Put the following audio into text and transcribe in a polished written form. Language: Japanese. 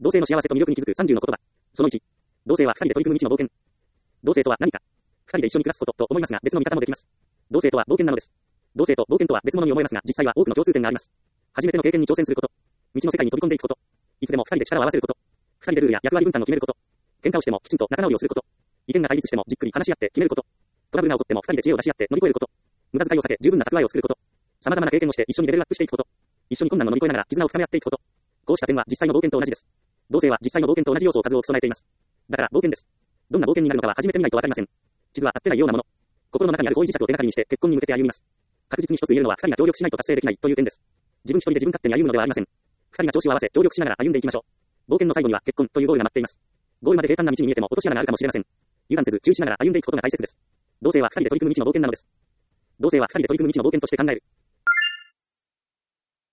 同性の幸せと魅力に気づく30の言葉。その1。同性は2人で取り組む未知の冒険。同性とは何か。2人で一緒に暮らすことと思いますが、別の見方もできます。同性とは冒険なのです。同性と冒険とは別物に思えますが、実際は多くの共通点があります。初めての経験に挑戦すること。未知の世界に飛び込んでいくこと。いつでも2人で力を合わせること。2人でルールや役割分担を決めること。喧嘩をしてもきちんと仲直りをすること。意見が対立してもじっくり話し合って決めること。トラブルが起こっても2人で知恵を出し合って乗り越えること。無駄遣いを避け十分な蓄えを作ること。様々な経験をして一緒にレベルアップしていくこと。一緒に困難を乗り越えながら絆を深め合っていくこと。こうした点は実際の冒険と同じです。同性は実際の冒険と同じ要素を数多く備えています。だから冒険です。どんな冒険になるのかは初めてみないとわかりません。地図は合ってないようなもの。心の中にある合意磁石を手がかりにして結婚に向けて歩みます。確実に一つ言えるのは2人が協力しないと達成できないという点です。自分一人で自分勝手に歩むのではありません。2人が調子を合わせ協力しながら歩んでいきましょう。冒険の最後には結婚というゴールが待っています。ゴールまで平坦な道に見えても落とし穴があるかもしれません。油断せず注意しながら歩んでいくことが大切です。同性は2人で取り組む未知の冒険なのです。同性は2人で取り組む未知の冒険として考える。